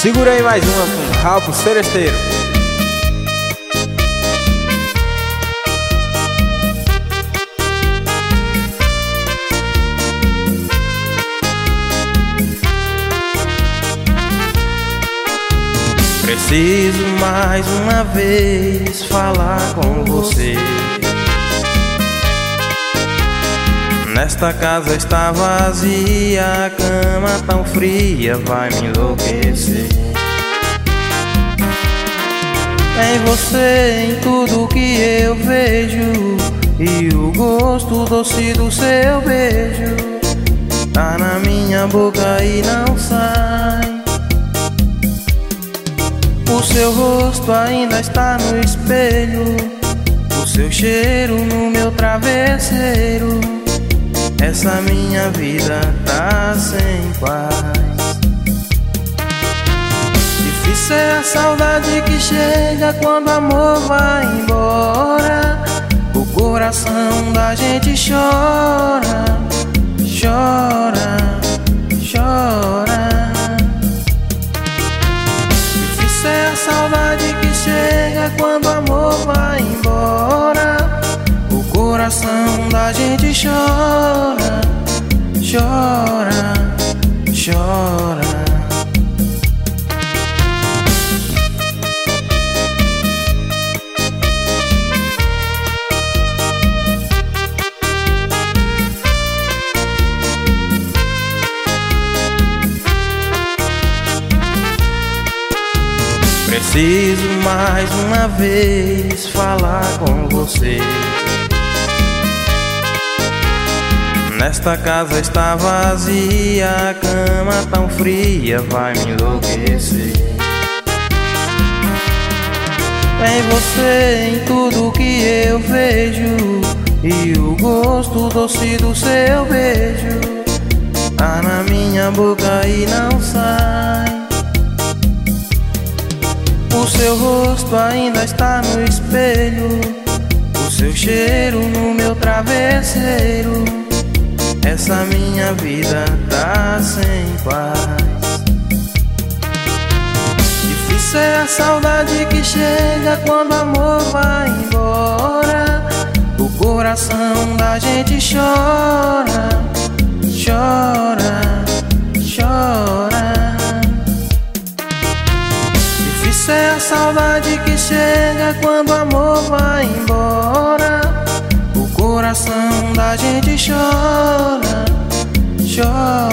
Segura aí mais uma com Ralph Seresteiro. Preciso mais uma vez falar com você. Nesta casa está vazia, a cama tão fria vai me enlouquecer. Em você, em tudo que eu vejo, e o gosto doce do seu beijo tá na minha boca e não sai. O seu rosto ainda está no espelho, o seu cheiro no meu travesseiro. Essa minha vida tá sem paz. Difícil é a saudade que chega quando o amor vai embora. O coração da gente chora, chora, chora. Difícil é a saudade que chega quando o amor vai embora. O coração da gente chora, chora, chora. Preciso mais uma vez falar com você. Nesta casa está vazia, a cama tão fria vai me enlouquecer. Em você, em tudo que eu vejo, e o gosto doce do seu beijo tá na minha boca e não sai. O seu rosto ainda está no espelho, o seu cheiro no meu travesseiro. Essa minha vida tá sem paz. Difícil é a saudade que chega quando o amor vai embora. O coração da gente chora, chora, chora. Difícil é a saudade que chega quando o amor vai embora. O coração da gente chora, chora.